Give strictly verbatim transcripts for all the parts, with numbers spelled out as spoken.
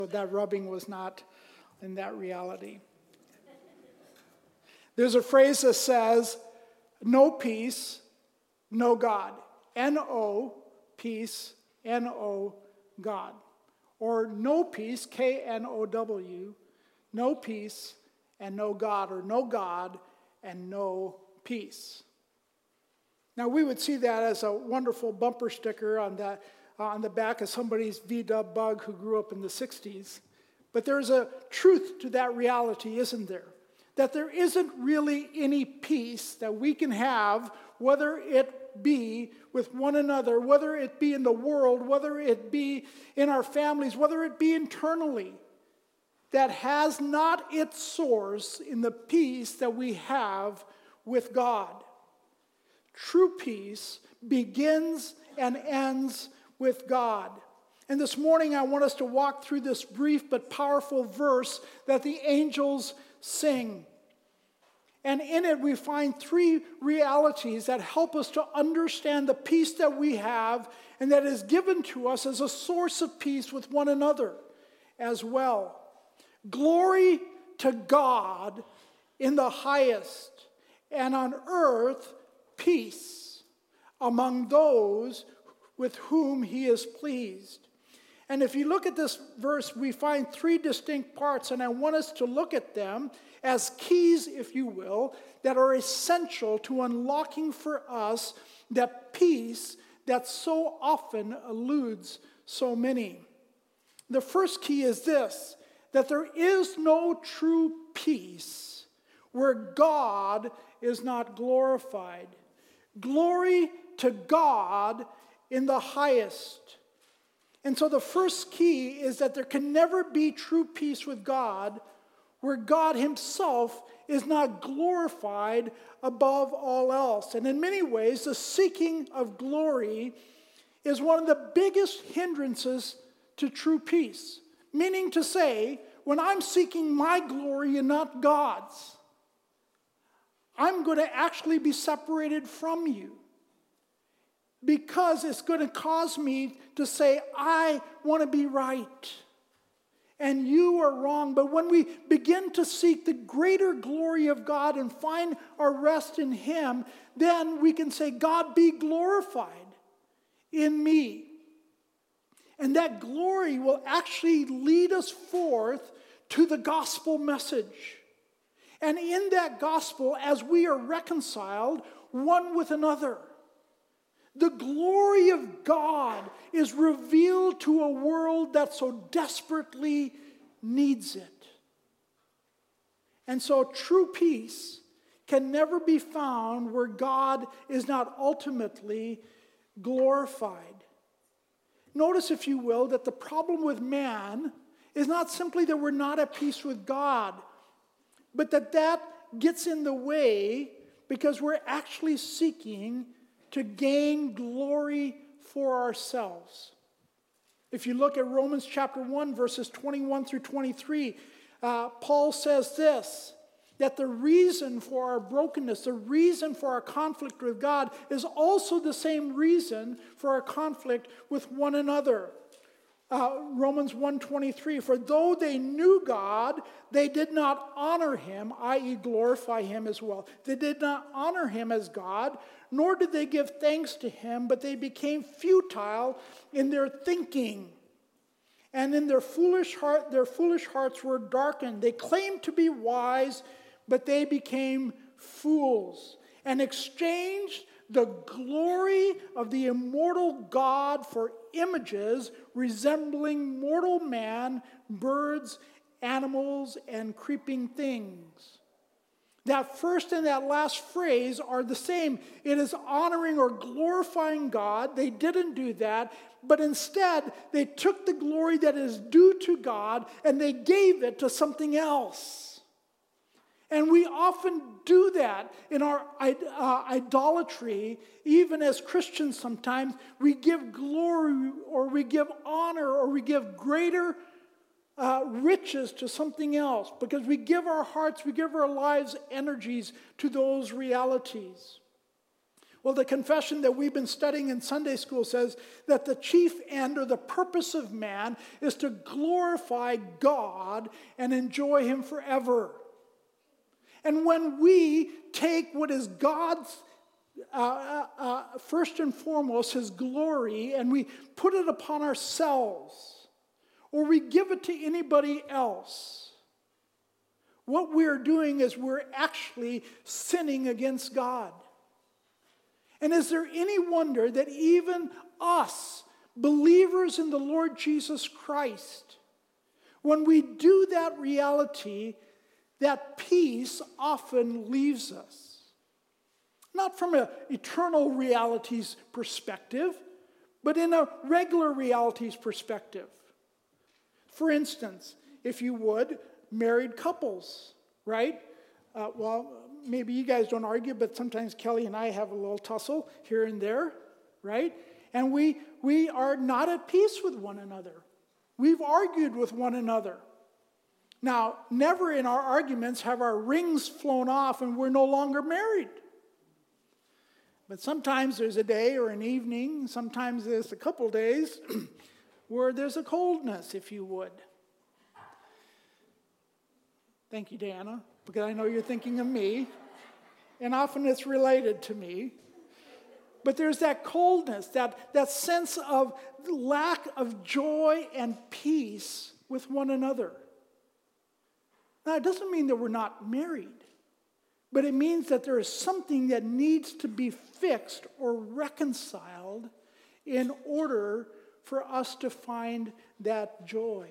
That rubbing was not in that reality. There's a phrase that says, no peace, no God. N O, peace, N O, God. Or no peace, K N O W, no peace and no God, or no God and no peace. Now we would see that as a wonderful bumper sticker on the, uh, on the back of somebody's V-dub bug who grew up in the sixties. But there's a truth to that reality, isn't there? That there isn't really any peace that we can have, whether it be with one another, whether it be in the world, whether it be in our families, whether it be internally, that has not its source in the peace that we have with God. True peace begins and ends with God. And this morning I want us to walk through this brief but powerful verse that the angels sing. And in it we find three realities that help us to understand the peace that we have and that is given to us as a source of peace with one another as well. Glory to God in the highest, and on earth peace among those with whom he is pleased. And if you look at this verse, we find three distinct parts, and I want us to look at them as keys, if you will, that are essential to unlocking for us that peace that so often eludes so many. The first key is this, that there is no true peace where God is not glorified. Glory to God in the highest. And so the first key is that there can never be true peace with God where God himself is not glorified above all else. And in many ways, the seeking of glory is one of the biggest hindrances to true peace. Meaning to say, when I'm seeking my glory and not God's, I'm going to actually be separated from you. Because it's going to cause me to say, I want to be right. And you are wrong. But when we begin to seek the greater glory of God and find our rest in him, then we can say, God, be glorified in me. And that glory will actually lead us forth to the gospel message. And in that gospel, as we are reconciled one with another, the glory of God is revealed to a world that so desperately needs it. And so true peace can never be found where God is not ultimately glorified. Notice, if you will, that the problem with man is not simply that we're not at peace with God, but that that gets in the way because we're actually seeking to gain glory for ourselves. If you look at Romans chapter one, verses twenty-one through twenty-three, uh, Paul says this, that the reason for our brokenness, the reason for our conflict with God is also the same reason for our conflict with one another. Uh, Romans one twenty-three, for though they knew God, they did not honor him, that is glorify him as well. They did not honor him as God, nor did they give thanks to him, but they became futile in their thinking. And in their foolish heart, their foolish hearts were darkened. They claimed to be wise, but they became fools and exchanged the glory of the immortal God for images resembling mortal man, birds, animals, and creeping things. That first and that last phrase are the same. It is honoring or glorifying God. They didn't do that, but instead they took the glory that is due to God and they gave it to something else. And we often do that in our uh, idolatry, even as Christians sometimes. We give glory or we give honor or we give greater uh, riches to something else because we give our hearts, we give our lives, energies to those realities. Well, the confession that we've been studying in Sunday school says that the chief end or the purpose of man is to glorify God and enjoy Him forever. And when we take what is God's, uh, uh, first and foremost, His glory, and we put it upon ourselves, or we give it to anybody else, what we're doing is we're actually sinning against God. And is there any wonder that even us, believers in the Lord Jesus Christ, when we do that reality, that peace often leaves us? Not from an eternal realities perspective, but in a regular realities perspective. For instance, if you would, married couples, right? Uh, well, maybe you guys don't argue, but sometimes Kelly and I have a little tussle here and there, right? And we we are not at peace with one another. We've argued with one another. Now, never in our arguments have our rings flown off and we're no longer married. But sometimes there's a day or an evening, sometimes there's a couple days where there's a coldness, if you would. Thank you, Diana, because I know you're thinking of me, and often it's related to me. But there's that coldness, that, that sense of lack of joy and peace with one another. Now, it doesn't mean that we're not married, but it means that there is something that needs to be fixed or reconciled in order for us to find that joy.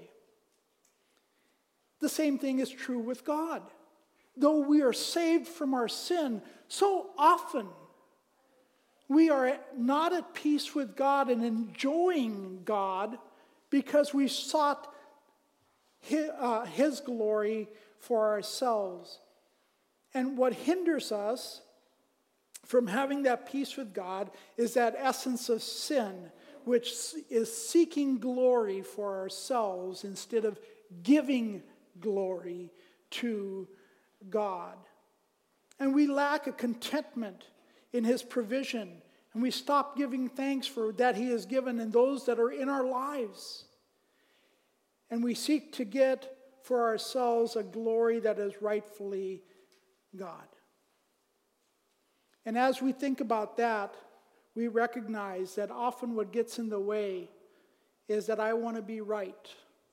The same thing is true with God. Though we are saved from our sin, so often we are not at peace with God and enjoying God because we sought His, uh, His glory for ourselves. And what hinders us from having that peace with God is that essence of sin, which is seeking glory for ourselves instead of giving glory to God. And we lack a contentment in His provision, and we stop giving thanks for that He has given and those that are in our lives. And we seek to get for ourselves a glory that is rightfully God. And as we think about that, we recognize that often what gets in the way is that I want to be right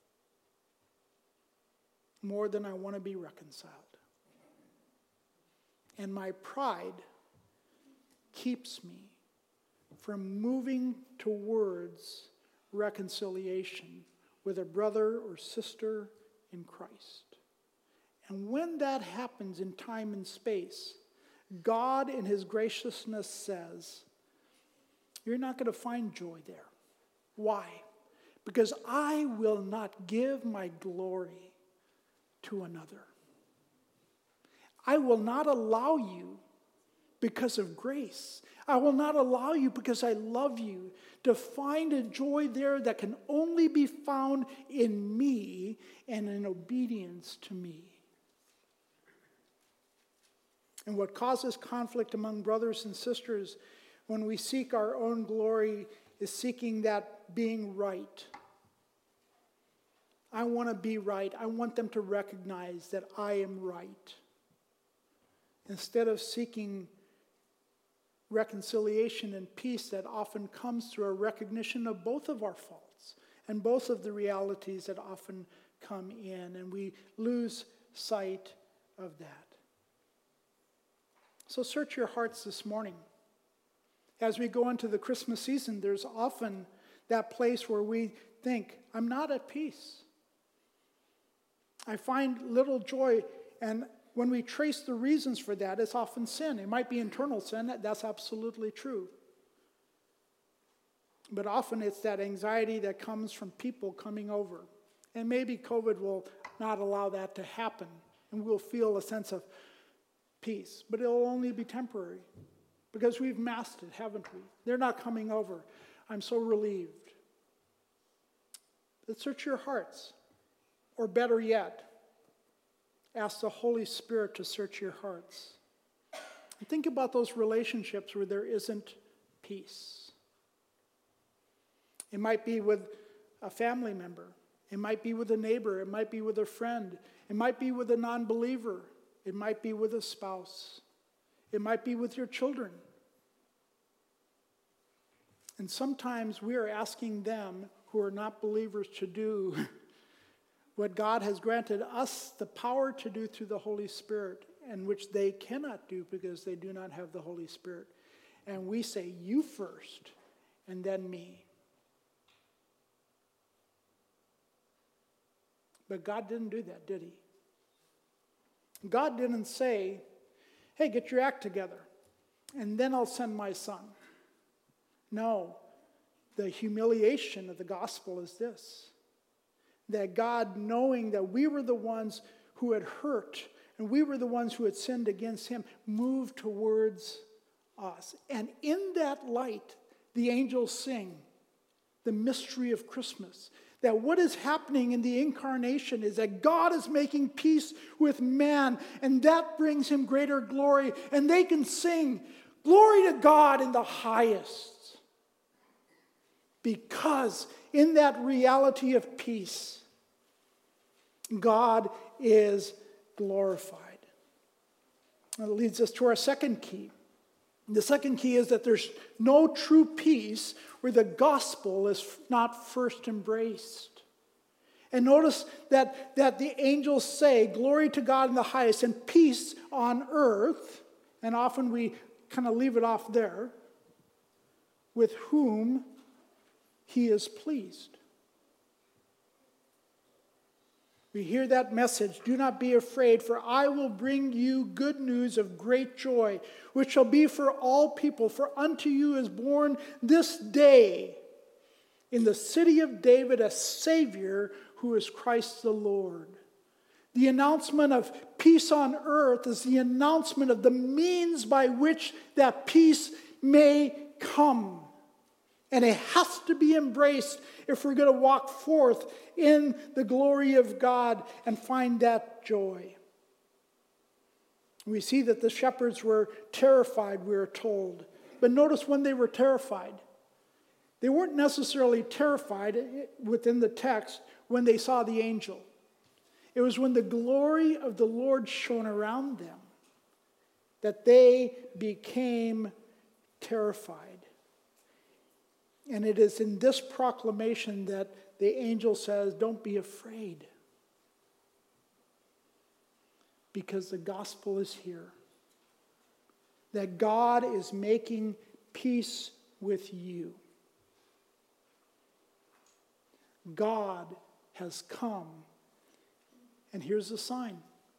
more than I want to be reconciled. And my pride keeps me from moving towards reconciliation with a brother or sister in Christ. And when that happens in time and space, God in His graciousness says, you're not going to find joy there. Why? Because I will not give my glory to another. I will not allow you, because of grace, I will not allow you, because I love you, to find a joy there that can only be found in me and in obedience to me. And what causes conflict among brothers and sisters when we seek our own glory is seeking that being right. I want to be right. I want them to recognize that I am right. Instead of seeking reconciliation and peace that often comes through a recognition of both of our faults and both of the realities that often come in, and we lose sight of that. So search your hearts this morning. As we go into the Christmas season, there's often that place where we think, I'm not at peace. I find little joy, and when we trace the reasons for that, it's often sin. It might be internal sin, that's absolutely true. But often it's that anxiety that comes from people coming over. And maybe COVID will not allow that to happen, and we'll feel a sense of peace. But it'll only be temporary, because we've masked it, haven't we? They're not coming over. I'm so relieved. But search your hearts. Or better yet, ask the Holy Spirit to search your hearts. Think about those relationships where there isn't peace. It might be with a family member. It might be with a neighbor. It might be with a friend. It might be with a non-believer. It might be with a spouse. It might be with your children. And sometimes we are asking them who are not believers to do what God has granted us the power to do through the Holy Spirit, and which they cannot do because they do not have the Holy Spirit. And we say, you first, and then me. But God didn't do that, did he? God didn't say, hey, get your act together, and then I'll send my son. No, the humiliation of the gospel is this, that God, knowing that we were the ones who had hurt, and we were the ones who had sinned against him, moved towards us. And in that light, the angels sing the mystery of Christmas. That what is happening in the incarnation is that God is making peace with man, and that brings him greater glory. And they can sing, glory to God in the highest. Because in that reality of peace, God is glorified. That leads us to our second key. The second key is that there's no true peace where the gospel is not first embraced. And notice that, that the angels say, glory to God in the highest and peace on earth, and often we kind of leave it off there, with whom he is pleased. We hear that message, do not be afraid, for I will bring you good news of great joy, which shall be for all people. For unto you is born this day in the city of David a Savior who is Christ the Lord. The announcement of peace on earth is the announcement of the means by which that peace may come. And it has to be embraced if we're going to walk forth in the glory of God and find that joy. We see that the shepherds were terrified, we are told. But notice when they were terrified. They weren't necessarily terrified within the text when they saw the angel. It was when the glory of the Lord shone around them that they became terrified. And it is in this proclamation that the angel says, don't be afraid. Because the gospel is here. That God is making peace with you. God has come. And here's the sign.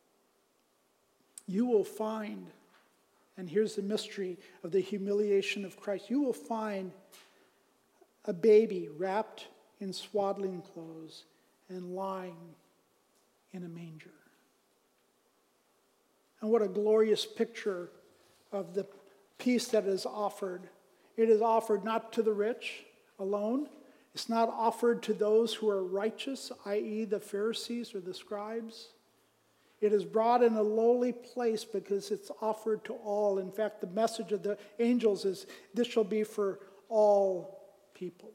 You will find, and here's the mystery of the humiliation of Christ, you will find a baby wrapped in swaddling clothes and lying in a manger. And what a glorious picture of the peace that is offered. It is offered not to the rich alone. It's not offered to those who are righteous, that is the Pharisees or the scribes. It is brought in a lowly place because it's offered to all. In fact, the message of the angels is, this shall be for all people.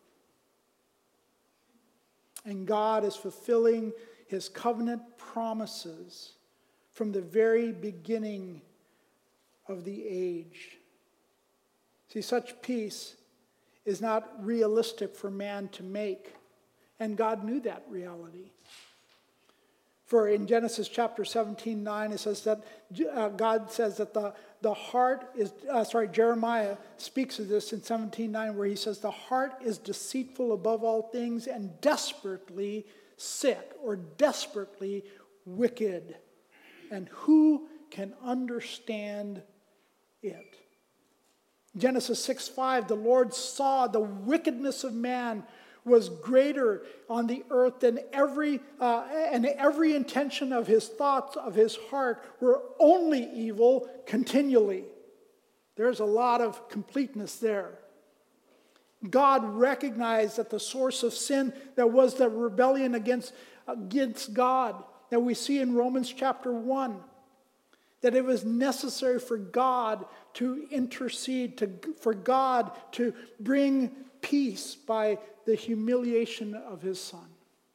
And God is fulfilling his covenant promises from the very beginning of the age. See, such peace is not realistic for man to make. And God knew that reality. For in Genesis chapter seventeen, nine, it says that uh, God says that the, the heart is, uh, sorry, Jeremiah speaks of this in seventeen, nine, where he says the heart is deceitful above all things and desperately sick or desperately wicked. And who can understand it? Genesis six, five, the Lord saw the wickedness of man was greater on the earth than every, uh, and every intention of his thoughts, of his heart, were only evil continually. There's a lot of completeness there. God recognized that the source of sin that was the rebellion against, against God, that we see in Romans chapter one, that it was necessary for God to intercede, to, for God to bring peace by the humiliation of his Son.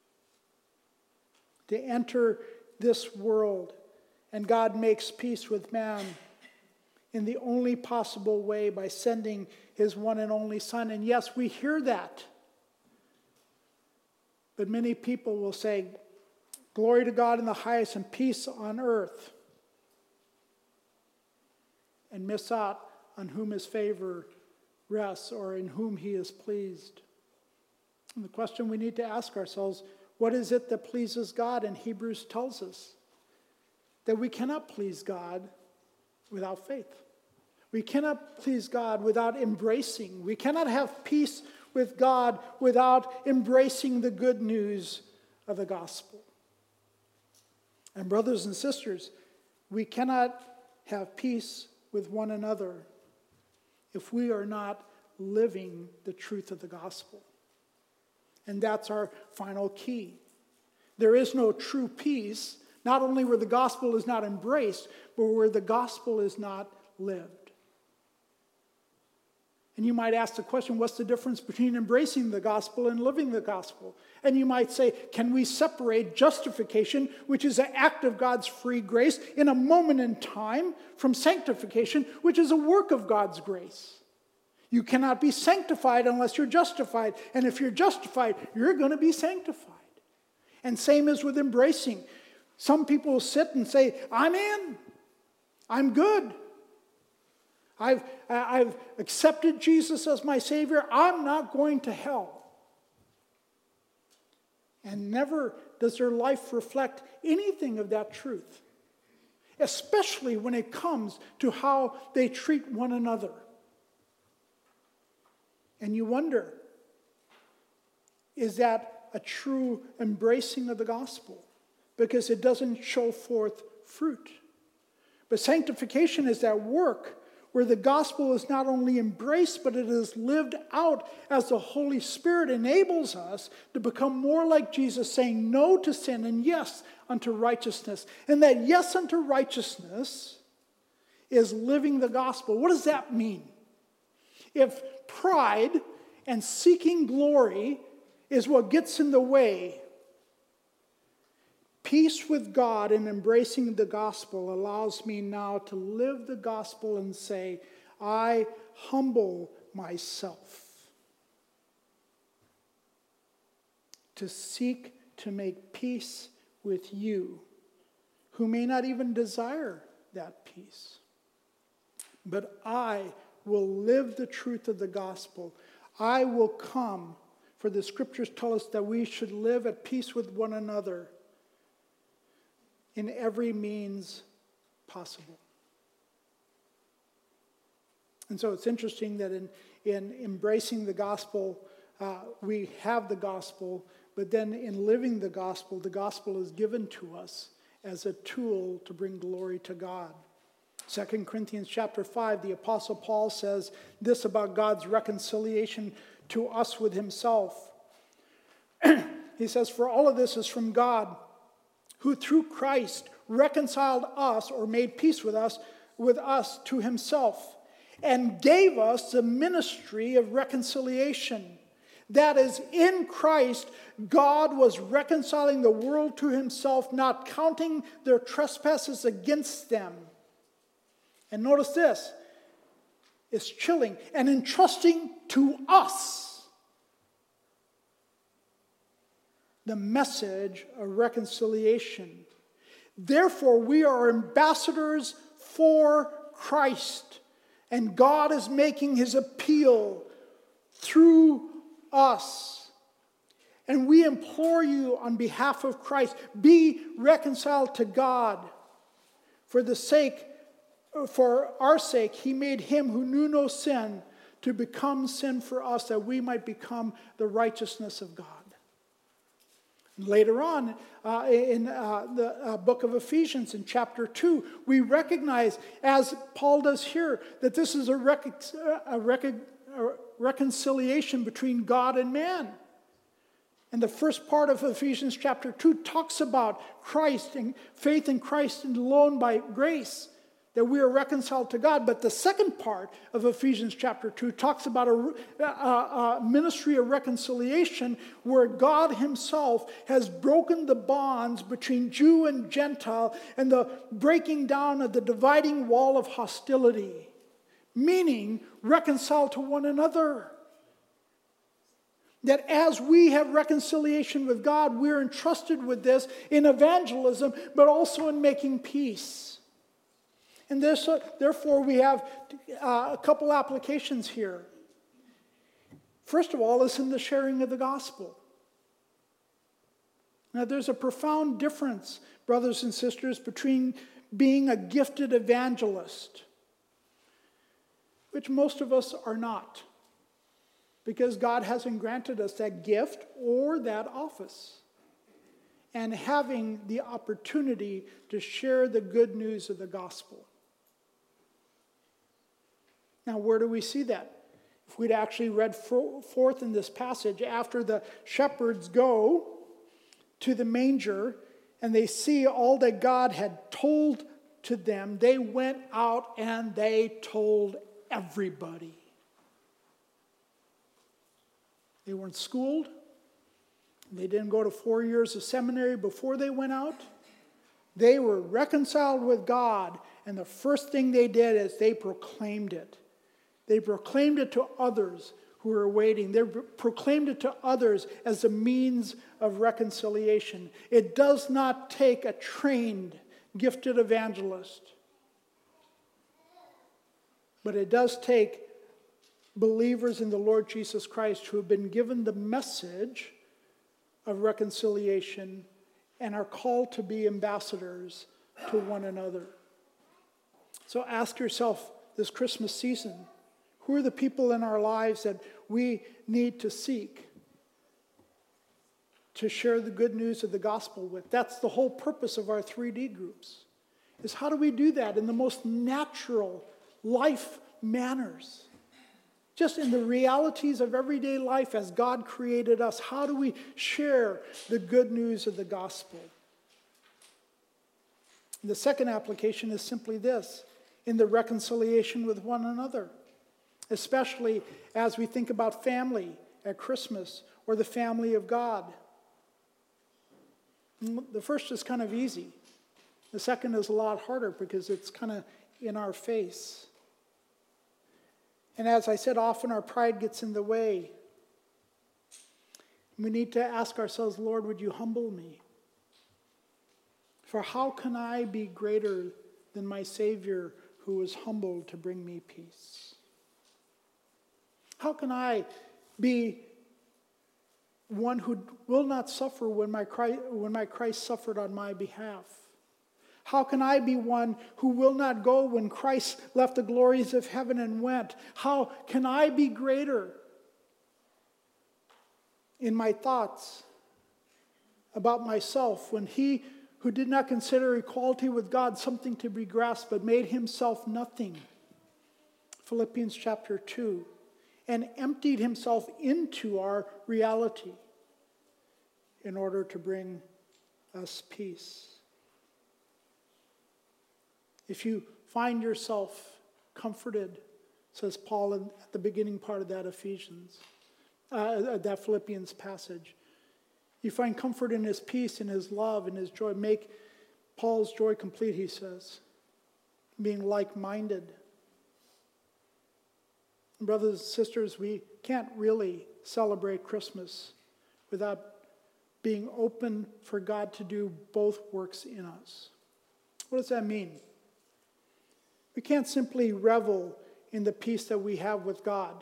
To enter this world, and God makes peace with man in the only possible way by sending his one and only Son. And yes, we hear that. But many people will say, glory to God in the highest and peace on earth, and miss out on whom his favor rests or in whom he is pleased. And the question we need to ask ourselves, what is it that pleases God? And Hebrews tells us that we cannot please God without faith. We cannot please God without embracing. We cannot have peace with God without embracing the good news of the gospel. And brothers and sisters, we cannot have peace with one another if we are not living the truth of the gospel. And that's our final key. There is no true peace, not only where the gospel is not embraced, but where the gospel is not lived. And you might ask the question, what's the difference between embracing the gospel and living the gospel? And you might say, can we separate justification, which is an act of God's free grace in a moment in time, from sanctification, which is a work of God's grace? You cannot be sanctified unless you're justified. And if you're justified, you're going to be sanctified. And same as with embracing. Some people will sit and say, I'm in. I'm good. I've, I've accepted Jesus as my Savior. I'm not going to hell. And never does their life reflect anything of that truth, especially when it comes to how they treat one another. And you wonder, is that a true embracing of the gospel? Because it doesn't show forth fruit. But sanctification is that work where the gospel is not only embraced, but it is lived out as the Holy Spirit enables us to become more like Jesus, saying no to sin and yes unto righteousness. And that yes unto righteousness is living the gospel. What does that mean? If pride and seeking glory is what gets in the way, peace with God and embracing the gospel allows me now to live the gospel and say, I humble myself to seek to make peace with you, who may not even desire that peace. But I will live the truth of the gospel. I will come, for the scriptures tell us that we should live at peace with one another in every means possible. And so it's interesting that in, in embracing the gospel, uh, we have the gospel, but then in living the gospel, the gospel is given to us as a tool to bring glory to God. Second Corinthians chapter five, the Apostle Paul says this about God's reconciliation to us with himself. He says, for all of this is from God, who through Christ reconciled us or made peace with us, with us to himself, and gave us the ministry of reconciliation. That is, in Christ, God was reconciling the world to himself, not counting their trespasses against them. And notice this, it's chilling, and entrusting to us the message of reconciliation. Therefore, we are ambassadors for Christ, and God is making his appeal through us. And we implore you on behalf of Christ, be reconciled to God. For the sake, for our sake, he made him who knew no sin to become sin for us, that we might become the righteousness of God. Later on, uh, in uh, the uh, book of Ephesians, in chapter two, we recognize, as Paul does here, that this is a, rec- a, rec- a reconciliation between God and man. And the first part of Ephesians chapter two talks about Christ and faith in Christ and alone by grace, that we are reconciled to God. But the second part of Ephesians chapter two talks about a, a, a ministry of reconciliation where God himself has broken the bonds between Jew and Gentile and the breaking down of the dividing wall of hostility, meaning reconciled to one another. That as we have reconciliation with God, we're entrusted with this in evangelism, but also in making peace. And this, uh, therefore, we have uh, a couple applications here. First of all, is in the sharing of the gospel. Now, there's a profound difference, brothers and sisters, between being a gifted evangelist, which most of us are not, because God hasn't granted us that gift or that office, and having the opportunity to share the good news of the gospel. Now, where do we see that? If we'd actually read forth in this passage, after the shepherds go to the manger and they see all that God had told to them, they went out and they told everybody. They weren't schooled. They didn't go to four years of seminary before they went out. They were reconciled with God, and the first thing they did is they proclaimed it. They proclaimed it to others who were waiting. They proclaimed it to others as a means of reconciliation. It does not take a trained, gifted evangelist, but it does take believers in the Lord Jesus Christ who have been given the message of reconciliation and are called to be ambassadors to one another. So ask yourself this Christmas season, who are the people in our lives that we need to seek to share the good news of the gospel with? That's the whole purpose of our three D groups, is how do we do that in the most natural life manners? Just in the realities of everyday life as God created us, how do we share the good news of the gospel? The second application is simply this, in the reconciliation with one another, especially as we think about family at Christmas or the family of God. The first is kind of easy. The second is a lot harder because it's kind of in our face. And as I said, often our pride gets in the way. We need to ask ourselves, Lord, would you humble me? For how can I be greater than my Savior who was humbled to bring me peace? How can I be one who will not suffer when my Christ, when my Christ suffered on my behalf? How can I be one who will not go when Christ left the glories of heaven and went? How can I be greater in my thoughts about myself when he who did not consider equality with God something to be grasped but made himself nothing? Philippians chapter two. And emptied himself into our reality in order to bring us peace. If you find yourself comforted, says Paul in, at the beginning part of that Ephesians, uh, that Philippians passage, you find comfort in his peace, in his love, in his joy. Make Paul's joy complete, he says, being like-minded. Brothers and sisters, we can't really celebrate Christmas without being open for God to do both works in us. What does that mean? We can't simply revel in the peace that we have with God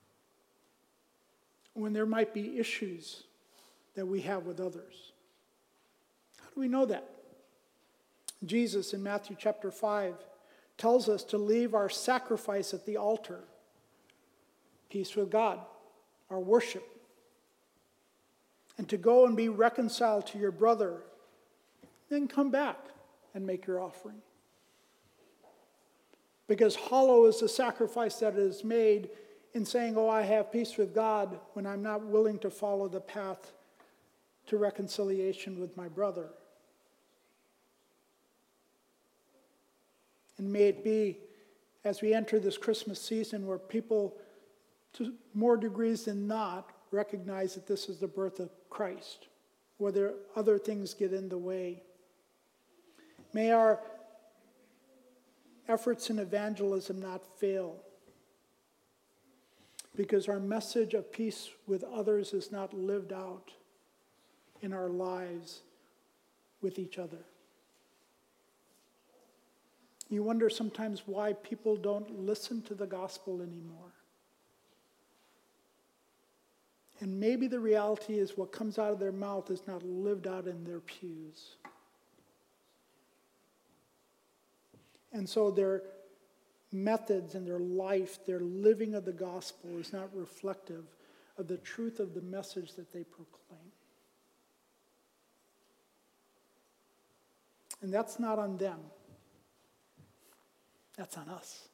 when there might be issues that we have with others. How do we know that? Jesus in Matthew chapter five tells us to leave our sacrifice at the altar. Peace with God, our worship, and to go and be reconciled to your brother, then come back and make your offering. Because hollow is the sacrifice that is made in saying, oh, I have peace with God, when I'm not willing to follow the path to reconciliation with my brother. And may it be, as we enter this Christmas season, where people, to more degrees than not, recognize that this is the birth of Christ, whether other things get in the way. May our efforts in evangelism not fail, because our message of peace with others is not lived out in our lives with each other. You wonder sometimes why people don't listen to the gospel anymore. And maybe the reality is what comes out of their mouth is not lived out in their pews. And so their methods and their life, their living of the gospel is not reflective of the truth of the message that they proclaim. And that's not on them. That's on us.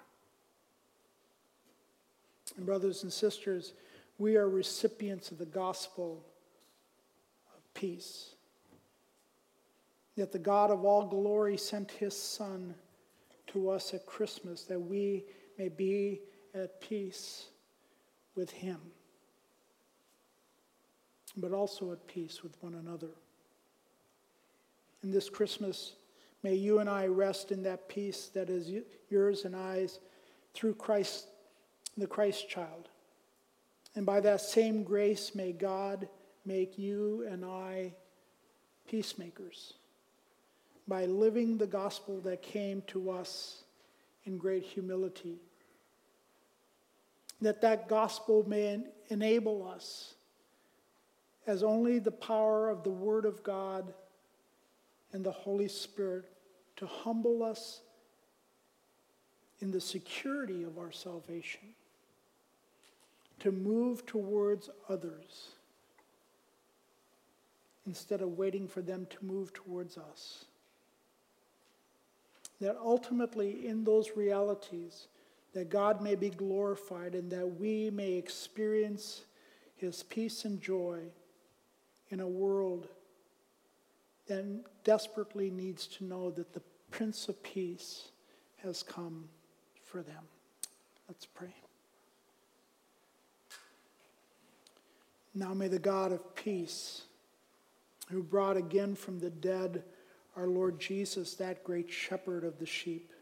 And brothers and sisters, we are recipients of the gospel of peace. Yet the God of all glory sent his Son to us at Christmas that we may be at peace with him, but also at peace with one another. And this Christmas, may you and I rest in that peace that is yours and I's through Christ, the Christ child. And by that same grace, may God make you and I peacemakers by living the gospel that came to us in great humility. That that gospel may enable us, as only the power of the Word of God and the Holy Spirit, to humble us in the security of our salvation, to move towards others instead of waiting for them to move towards us. That ultimately in those realities, that God may be glorified and that we may experience his peace and joy in a world that desperately needs to know that the Prince of Peace has come for them. Let's pray. Now may the God of peace, who brought again from the dead our Lord Jesus, that great shepherd of the sheep,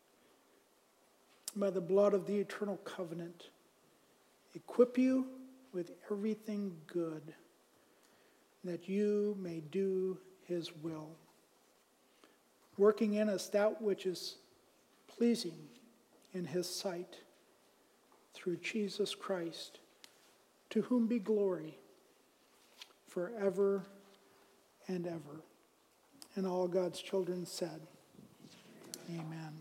by the blood of the eternal covenant, equip you with everything good, that you may do his will, working in us that which is pleasing in his sight, through Jesus Christ, to whom be glory forever and ever. And all God's children said, amen.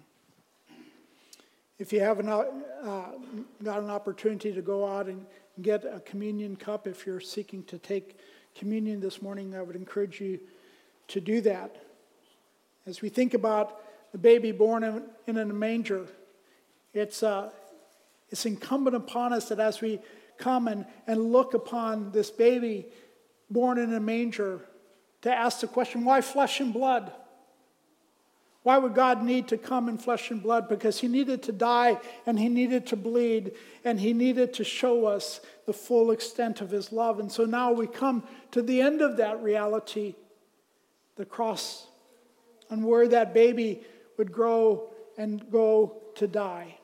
If you haven't uh, got an opportunity to go out and get a communion cup, if you're seeking to take communion this morning, I would encourage you to do that. As we think about the baby born in, in a manger, it's, uh, it's incumbent upon us that as we come and, and look upon this baby born in a manger, to ask the question, why flesh and blood? Why would God need to come in flesh and blood? Because he needed to die and he needed to bleed and he needed to show us the full extent of his love. And so now we come to the end of that reality, the cross, and where that baby would grow and go to die.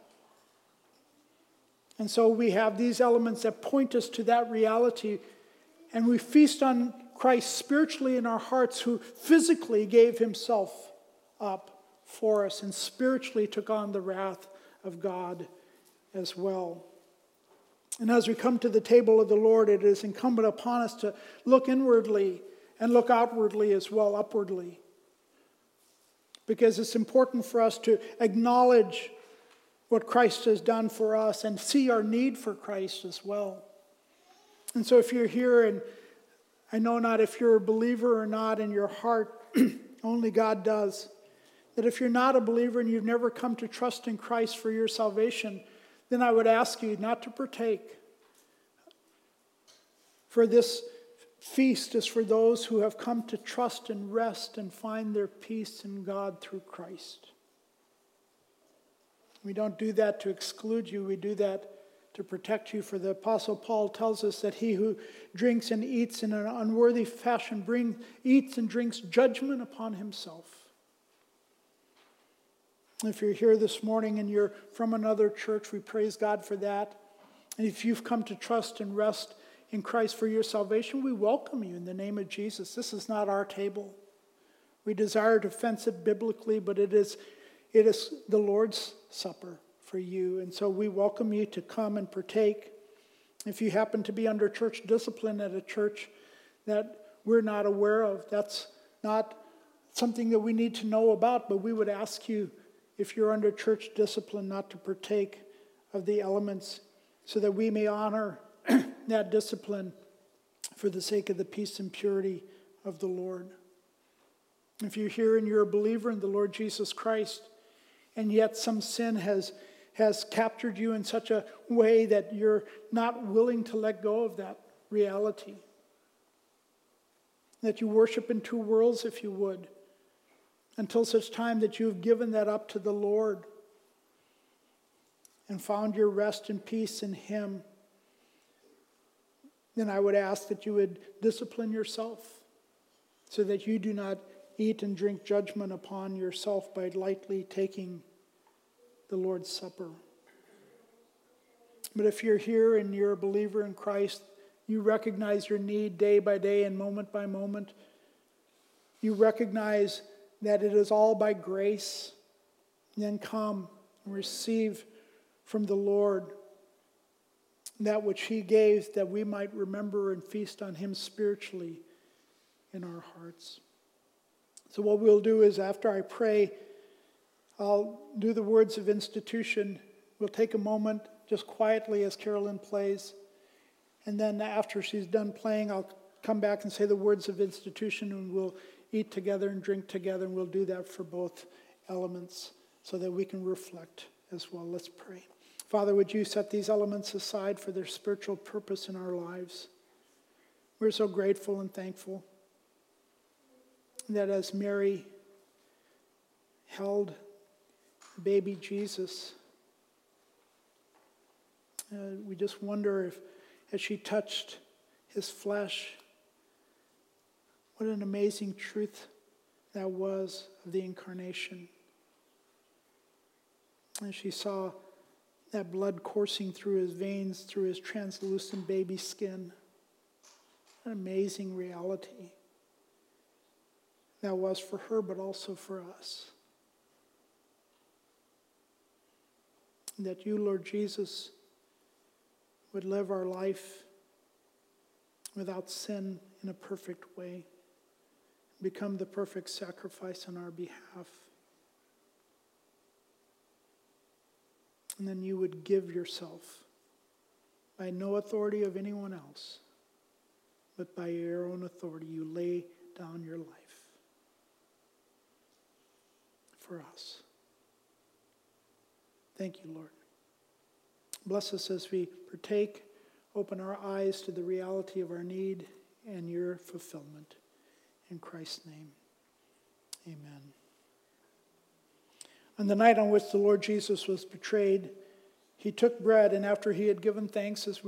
And so we have these elements that point us to that reality, and we feast on Christ spiritually in our hearts, who physically gave himself up for us and spiritually took on the wrath of God as well. And as we come to the table of the Lord, it is incumbent upon us to look inwardly and look outwardly as well, upwardly. Because it's important for us to acknowledge what Christ has done for us and see our need for Christ as well. And so if you're here, and I know not if you're a believer or not in your heart, only God does, that if you're not a believer and you've never come to trust in Christ for your salvation, then I would ask you not to partake. For this feast is for those who have come to trust and rest and find their peace in God through Christ. We don't do that to exclude you. We do that to protect you. For the Apostle Paul tells us that he who drinks and eats in an unworthy fashion bring, eats and drinks judgment upon himself. If you're here this morning and you're from another church, we praise God for that. And if you've come to trust and rest in Christ for your salvation, we welcome you in the name of Jesus. This is not our table. We desire to fence it biblically, but it is, it is the Lord's Supper for you. And so we welcome you to come and partake. If you happen to be under church discipline at a church that we're not aware of, that's not something that we need to know about, but we would ask you, if you're under church discipline, not to partake of the elements so that we may honor that discipline for the sake of the peace and purity of the Lord. If you're here and you're a believer in the Lord Jesus Christ, and yet some sin has, has captured you in such a way that you're not willing to let go of that reality, that you worship in two worlds, if you would, until such time that you have given that up to the Lord and found your rest and peace in Him, then I would ask that you would discipline yourself so that you do not eat and drink judgment upon yourself by lightly taking the Lord's Supper. But if you're here and you're a believer in Christ, you recognize your need day by day and moment by moment. You recognize that it is all by grace. Then come and receive from the Lord that which He gave, that we might remember and feast on Him spiritually in our hearts. So what we'll do is, after I pray, I'll do the words of institution. We'll take a moment just quietly as Carolyn plays. And then after she's done playing, I'll come back and say the words of institution, and we'll eat together and drink together, and we'll do that for both elements so that we can reflect as well. Let's pray. Father, would you set these elements aside for their spiritual purpose in our lives? We're so grateful and thankful that as Mary held baby Jesus, uh, we just wonder if, as she touched His flesh, what an amazing truth that was of the incarnation. And she saw that blood coursing through His veins, through His translucent baby skin. An amazing reality that was for her, but also for us. That you, Lord Jesus, would live our life without sin in a perfect way. Become the perfect sacrifice on our behalf. And then you would give yourself by no authority of anyone else, but by your own authority. You lay down your life for us. Thank you, Lord. Bless us as we partake. Open our eyes to the reality of our need and your fulfillment. In Christ's name, amen. On the night on which the Lord Jesus was betrayed, He took bread, and after He had given thanks, as we